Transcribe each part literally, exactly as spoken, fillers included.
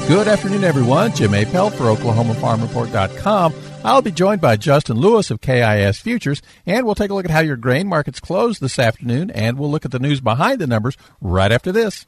Good afternoon, everyone. Jim Appel for Oklahoma Farm Report dot com. I'll be joined by Justin Lewis of K I S Futures, and we'll take a look at how your grain markets closed this afternoon, and we'll look at the news behind the numbers right after this.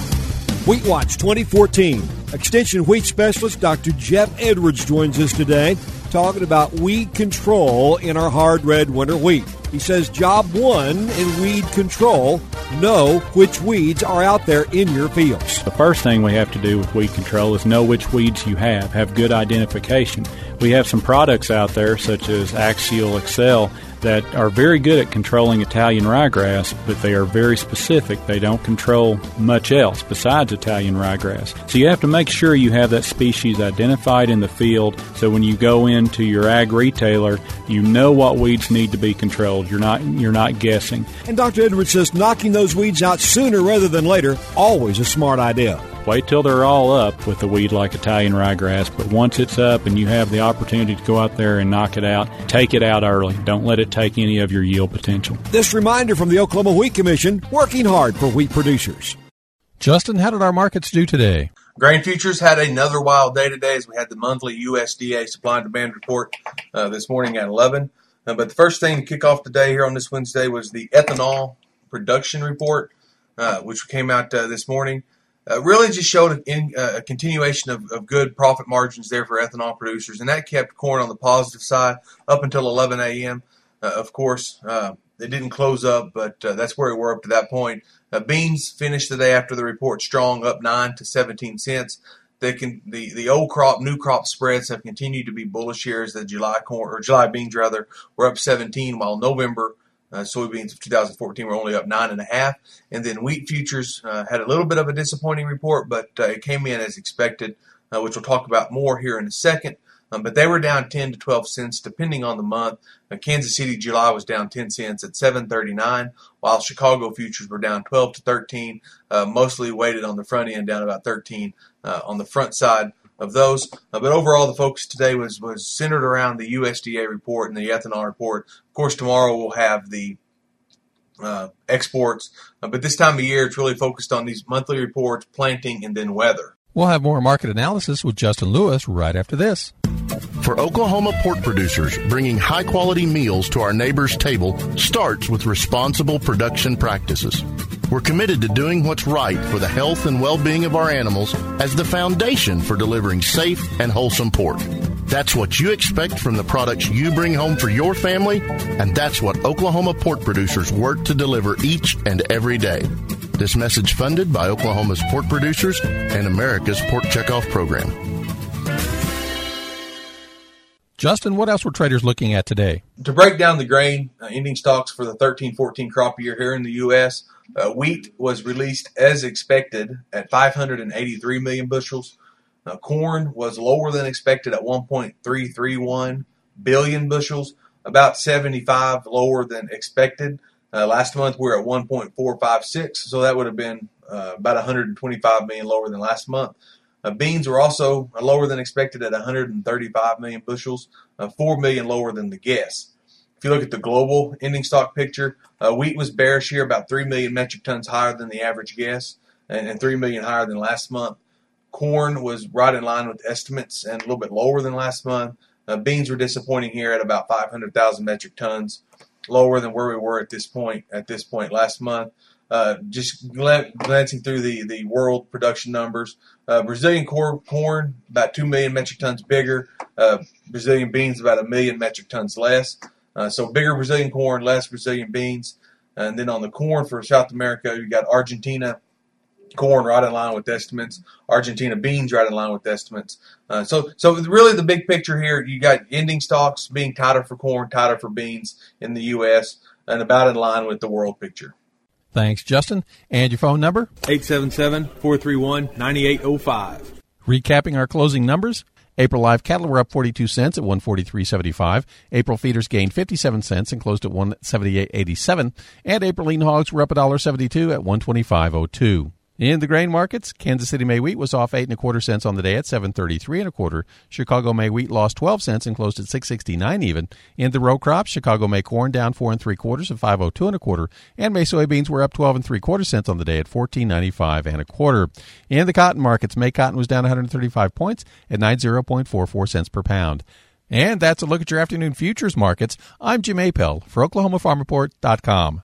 Wheat Watch twenty fourteen. Extension wheat specialist Doctor Jeff Edwards joins us today talking about weed control in our hard red winter wheat. He says job one in weed control, know which weeds are out there in your fields. The first thing we have to do with weed control is know which weeds you have, have good identification. We have some products out there such as Axial Excel that are very good at controlling Italian ryegrass, but they are very specific. They don't control much else besides Italian ryegrass. So you have to make sure you have that species identified in the field so when you go into your ag retailer, you know what weeds need to be controlled. You're not you're not guessing. And Doctor Edwards says knocking those weeds out sooner rather than later, always a smart idea. Wait till they're all up with a weed like Italian ryegrass, but once it's up and you have the opportunity to go out there and knock it out, take it out early. Don't let it take any of your yield potential. This reminder from the Oklahoma Wheat Commission, working hard for wheat producers. Justin, how did our markets do today? Grain futures had another wild day today as we had the monthly U S D A supply and demand report uh, this morning at eleven. Uh, but the first thing to kick off the day here on this Wednesday was the ethanol production report, uh, which came out uh, this morning. Uh, really just showed a, in, uh, a continuation of, of good profit margins there for ethanol producers, and that kept corn on the positive side up until eleven a.m. Uh, of course, uh, they didn't close up, but uh, that's where we were up to that point. Uh, beans finished the day after the report strong, up nine to seventeen cents. They can the, the old crop, new crop spreads have continued to be bullish here as the July corn or July beans rather were up seventeen, while November Uh, soybeans of two thousand fourteen were only up nine and a half, and then wheat futures uh, had a little bit of a disappointing report, but uh, it came in as expected, uh, which we'll talk about more here in a second. Um, but they were down ten to twelve cents depending on the month. Uh, Kansas City July was down ten cents at seven thirty-nine, while Chicago futures were down twelve to thirteen, uh, mostly weighted on the front end, down about thirteen uh, on the front side of those. Uh, but overall, the focus today was was centered around the U S D A report and the ethanol report. Of course, tomorrow we'll have the uh, exports. Uh, but this time of year, it's really focused on these monthly reports, planting, and then weather. We'll have more market analysis with Justin Lewis right after this. For Oklahoma pork producers, bringing high-quality meals to our neighbors' table starts with responsible production practices. We're committed to doing what's right for the health and well-being of our animals as the foundation for delivering safe and wholesome pork. That's what you expect from the products you bring home for your family, and that's what Oklahoma pork producers work to deliver each and every day. This message funded by Oklahoma's pork producers and America's Pork Checkoff Program. Justin, what else were traders looking at today? To break down the grain uh, ending stocks for the thirteen fourteen crop year here in the U S, uh, wheat was released as expected at five hundred eighty-three million bushels. Uh, corn was lower than expected at one point three three one billion bushels, about seventy-five lower than expected. Uh, last month we were at one point four five six, so that would have been uh, about one hundred twenty-five million lower than last month. Uh, beans were also lower than expected at one hundred thirty-five million bushels, uh, four million lower than the guess. If you look at the global ending stock picture, uh, wheat was bearish here, about three million metric tons higher than the average guess, and, and three million higher than last month. Corn was right in line with estimates and a little bit lower than last month. Uh, beans were disappointing here at about five hundred thousand metric tons, lower than where we were at this point at this point last month. Uh, just gl- glancing through the, the world production numbers, uh, Brazilian cor- corn about two million metric tons bigger. Uh, Brazilian beans about a million metric tons less. Uh, so bigger Brazilian corn, less Brazilian beans. And then on the corn for South America, you got Argentina corn right in line with estimates. Argentina beans right in line with estimates. Uh, so, so really the big picture here, you got ending stocks being tighter for corn, tighter for beans in the U S, and about in line with the world picture. Thanks, Justin. And your phone number? eight seven seven, four three one, nine eight zero five. Recapping our closing numbers. April live cattle were up forty-two cents at one forty-three seventy-five. April feeders gained fifty-seven cents and closed at one seventy-eight eighty-seven. And April lean hogs were up one seventy-two at one twenty-five oh two. In the grain markets, Kansas City May wheat was off eight and a quarter cents on the day at seven thirty-three and a quarter. Chicago May wheat lost twelve cents and closed at six sixty-nine even. In the row crops, Chicago May corn down four and three quarters at five oh two and a quarter, and May soybeans were up twelve and three quarter cents on the day at fourteen ninety-five and a quarter. In the cotton markets, May cotton was down one hundred thirty-five points at ninety point four four cents per pound. And that's a look at your afternoon futures markets. I'm Jim Appel for Oklahoma Farm Report dot com.